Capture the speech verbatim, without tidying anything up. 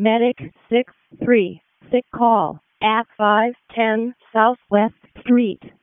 Medic six three. Sick call at five ten Southwest Street.